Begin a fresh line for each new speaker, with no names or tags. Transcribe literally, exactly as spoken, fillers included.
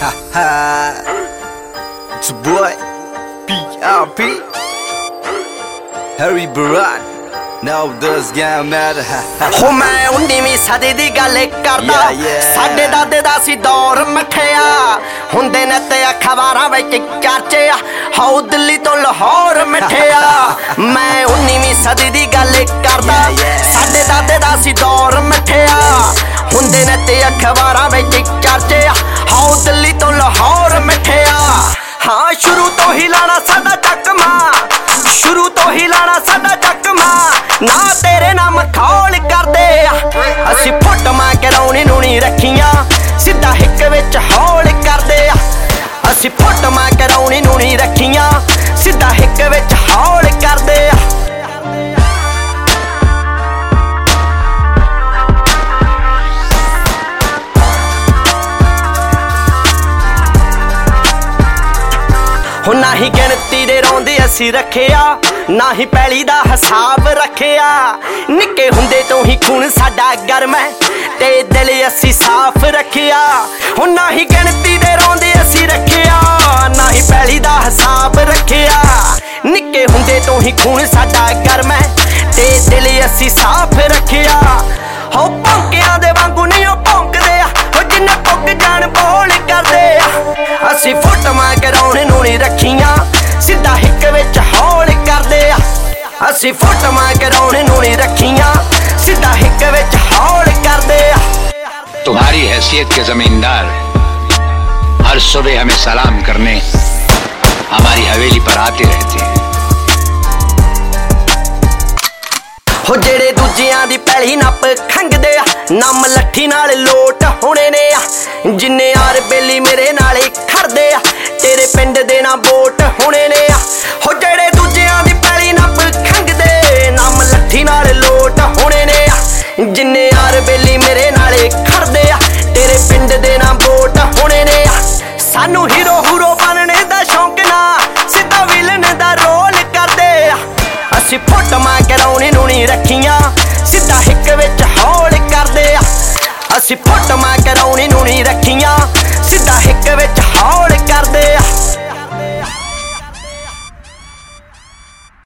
It's your boy P R P Harry Baran Now does game matter
ਹੋ ਮੈਂ उन्नीवीं सदी दी गल करदा साडे दादे दा सी दौर मठिया हुंदे ने ते अखबारां विच चर्चे हाउ दिल्ली तो लाहौर मठिया मैं उन्नीवीं सदी दी गल करदा साडे दादे दा सी दौर मठिया हुंदे ने ते अखबारां विच चर्चे हाउ दिल्ली तो लाहौर मठिया हाँ शुरू तो ही लाना साडा चकमा शुरू तो ही लाना साडा चकमा ना तेरे नाम खौल करदे असी फोटोआं कराउणी नूनी रखियां सीधा हिक विच हौल करदे असी फोटोआं कराउणी नूनी रखियां सीधा हिक विच हौल करदे हो ना ही गिणती दे रौंदे असी रखिया ना ही पैली दा हिसाब रखिया निक्के हुंदे तो ही खून साडा गर्म है ते दिल असी साफ रखिया हो ना ही गिणती दे रौंदे असी रखिया ना ही पैली दा हिसाब रखिया निक्के हुंदे तो ही खून साडा गर्म है ते दिल असी साफ रखिया हो भौंकियां दे वांगू नहीं ओ भौंकदे हो जिन्ने पुग जान बोल करदे असी फोटोआं कराउणी नूनी रखियां सीधा हिक विच हौल करदे असी फोटोआं कराउणी नूनी रखियां सीधा हिक विच हौल करदे
तुम्हारी हैसियत के जमींदार हर सुबह हमें सलाम करने हमारी हवेली पर आते रहते हैं
हो जेड़े दूजियां दी पैली नप खंगदे नम लट्ठी नाल लोट होने ने जिन्ने यार बेली मेरे नाले खड़दे तेरे पिंड दे ना वोट होने ने हो जेड़े दूजियां दी पैली नप खंगदे नम लट्ठी नाल लोट होने ने जिन्ने यार बेली मेरे नाले खड़दे तेरे पिंड दे ना वोट होने ने सानू हीरो हूरो बनने दा शौक ना सीधा विलन दा रोल करदे असी फोटोआं कराउणी नूनी रखियां सीधा हिक विच हौल करदे असी फोटोआं कराउणी नूनी रखियां सीधा हिक विच हौल